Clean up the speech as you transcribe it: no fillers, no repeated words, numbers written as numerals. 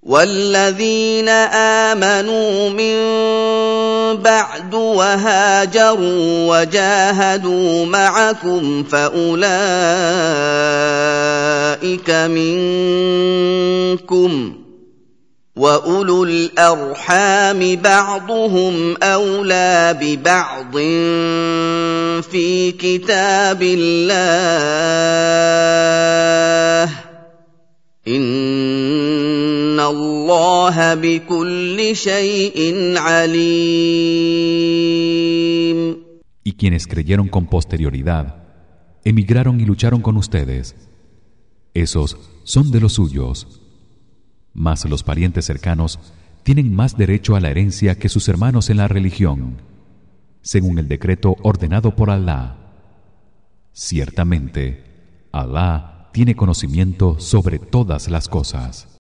والذين آمنوا من بعد وهاجروا وجاهدوا معكم فأولئك منكم وأولو الأرحام بعضهم أولى ببعض في كتاب الله إن الله بكل شيء عليم. Y quienes creyeron con posterioridad emigraron y lucharon con ustedes, esos son de los suyos. Mas los parientes cercanos tienen más derecho a la herencia que sus hermanos en la religión, según el decreto ordenado por Alá. Ciertamente, Alá tiene conocimiento sobre todas las cosas.